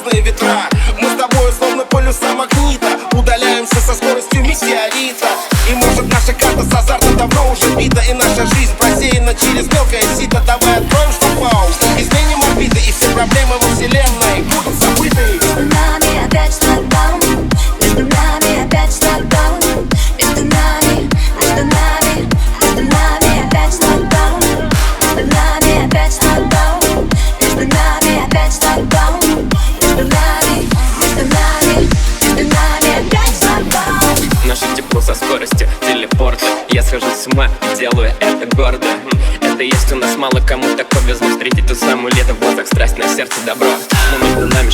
западные ветра. Мы с тобой словно полюса магнита, удаляемся со скоростью метеорита. И может наша карта с азартом давно уже бита, и наша жизнь просеяна через мелкое сито. Давай откроем шлагбаум, изменим орбиты, и все проблемы во вселенной будут забыты. Между нами опять шлагбаум, между нами опять шлагбаум, между нами, между нами, между нами опять шлагбаум, между нами опять шлагбаум, между нами опять шлагбаум, между нами, между нами, между нами опять шлагбаум. Наше тепло со скоростью телепорта. Я схожу с ума и делаю это гордо. Это есть у нас, мало кому так повезло встретить ту самую лето в глазах, страсть, на сердце добро. Но между нами